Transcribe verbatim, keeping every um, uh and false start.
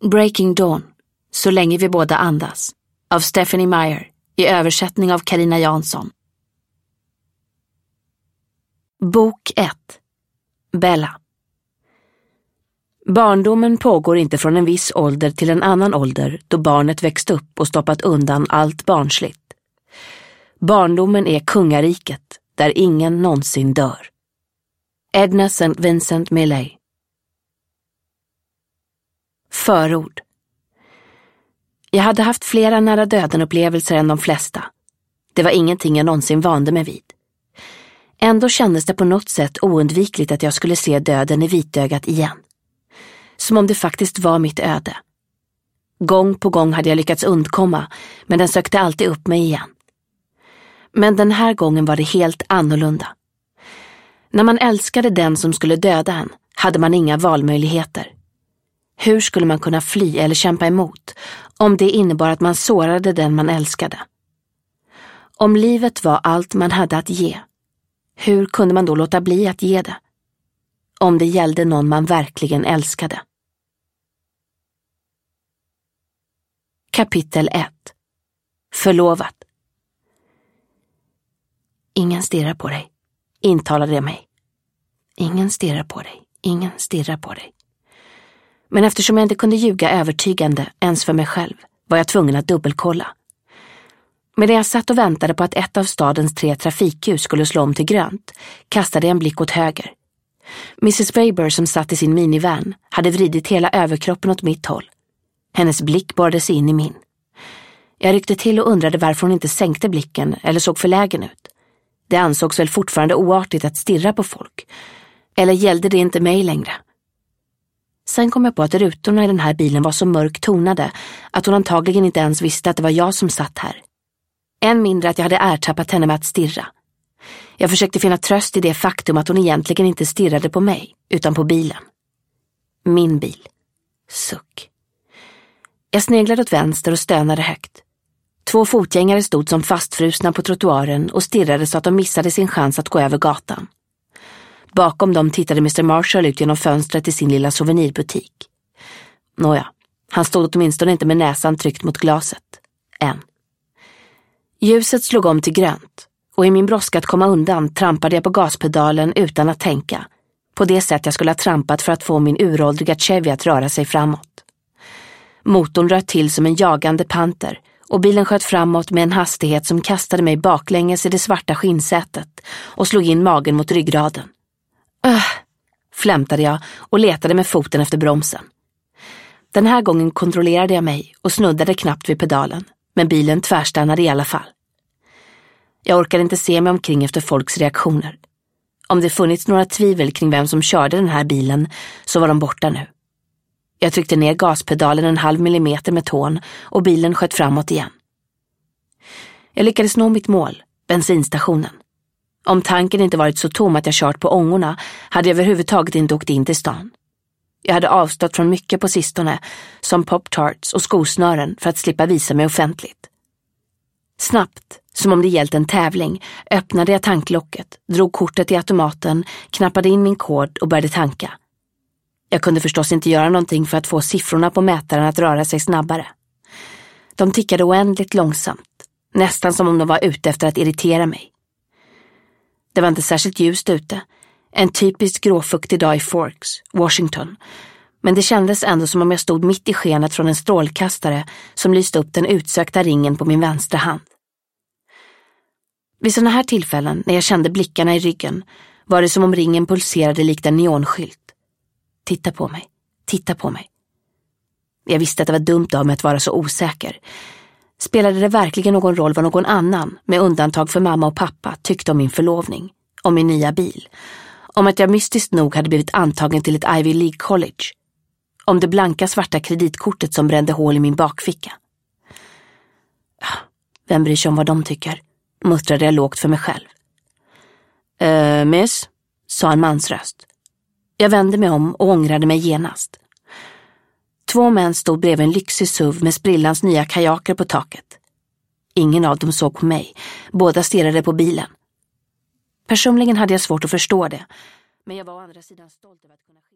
Breaking Dawn, Så länge vi båda andas, av Stephanie Meyer, i översättning av Carina Jansson. Bok ett. Bella. Barndomen pågår inte från en viss ålder till en annan ålder då barnet växt upp och stoppat undan allt barnsligt. Barndomen är kungariket där ingen någonsin dör. Edna Saint Vincent Millay. Förord. Jag hade haft flera nära döden-upplevelser än de flesta. Det var ingenting jag någonsin vande mig vid. Ändå kändes det på något sätt oundvikligt att jag skulle se döden i vitögat igen. Som om det faktiskt var mitt öde. Gång på gång hade jag lyckats undkomma, men den sökte alltid upp mig igen. Men den här gången var det helt annorlunda. När man älskade den som skulle döda en hade man inga valmöjligheter. Hur skulle man kunna fly eller kämpa emot om det innebar att man sårade den man älskade? Om livet var allt man hade att ge, hur kunde man då låta bli att ge det? Om det gällde någon man verkligen älskade. Kapitel ett. Förlovat. Ingen stirrar på dig, intalade jag mig. Ingen stirrar på dig, ingen stirrar på dig. Men eftersom jag inte kunde ljuga övertygande ens för mig själv var jag tvungen att dubbelkolla. Medan jag satt och väntade på att ett av stadens tre trafikljus skulle slå om till grönt kastade jag en blick åt höger. missus Weber som satt i sin minivan hade vridit hela överkroppen åt mitt håll. Hennes blick borrade sig in i min. Jag ryckte till och undrade varför hon inte sänkte blicken eller såg förlägen ut. Det ansågs väl fortfarande oartigt att stirra på folk. Eller gällde det inte mig längre? Sen kom jag på att rutorna i den här bilen var så mörkt tonade att hon antagligen inte ens visste att det var jag som satt här. Än mindre att jag hade ertappat henne med att stirra. Jag försökte finna tröst i det faktum att hon egentligen inte stirrade på mig, utan på bilen. Min bil. Suck. Jag sneglade åt vänster och stönade högt. Två fotgängare stod som fastfrusna på trottoaren och stirrade så att de missade sin chans att gå över gatan. Bakom dem tittade mister Marshall ut genom fönstret i sin lilla souvenirbutik. Nåja, han stod åtminstone inte med näsan tryckt mot glaset. Än. Ljuset slog om till grönt och i min brådska att komma undan trampade jag på gaspedalen utan att tänka. På det sätt jag skulle ha trampat för att få min uråldriga Chevy att röra sig framåt. Motorn röt till som en jagande panter och bilen sköt framåt med en hastighet som kastade mig baklänges i det svarta skinnsätet och slog in magen mot ryggraden. Öh, flämtade jag och letade med foten efter bromsen. Den här gången kontrollerade jag mig och snuddade knappt vid pedalen, men bilen tvärstannade i alla fall. Jag orkade inte se mig omkring efter folks reaktioner. Om det funnits några tvivel kring vem som körde den här bilen så var de borta nu. Jag tryckte ner gaspedalen en halv millimeter med tån och bilen sköt framåt igen. Jag lyckades nå mitt mål, bensinstationen. Om tanken inte varit så tom att jag kört på ångorna hade jag överhuvudtaget inte åkt in till stan. Jag hade avstått från mycket på sistone, som pop-tarts och skosnören för att slippa visa mig offentligt. Snabbt, som om det gällt en tävling, öppnade jag tanklocket, drog kortet i automaten, knappade in min kod och började tanka. Jag kunde förstås inte göra någonting för att få siffrorna på mätaren att röra sig snabbare. De tickade oändligt långsamt, nästan som om de var ute efter att irritera mig. Det var inte särskilt ljust ute, en typisk gråfuktig dag i Forks, Washington, men det kändes ändå som om jag stod mitt i skenet från en strålkastare som lyste upp den utsökta ringen på min vänstra hand. Vid sådana här tillfällen, när jag kände blickarna i ryggen, var det som om ringen pulserade likt en neonskylt. Titta på mig, titta på mig. Jag visste att det var dumt av mig att vara så osäker. Spelade det verkligen någon roll vad någon annan, med undantag för mamma och pappa, tyckte om min förlovning, om min nya bil, om att jag mystiskt nog hade blivit antagen till ett Ivy League College, om det blanka svarta kreditkortet som brände hål i min bakficka. Vem bryr sig om vad de tycker, muttrade jag lågt för mig själv. Uh, miss, sa en mans röst. Jag vände mig om och ångrade mig genast. Två män stod bredvid en lyxig S U V med sprillans nya kajaker på taket. Ingen av dem såg på mig, båda stirrade på bilen. Personligen hade jag svårt att förstå det, men jag var å andra sidan stolt över att kunna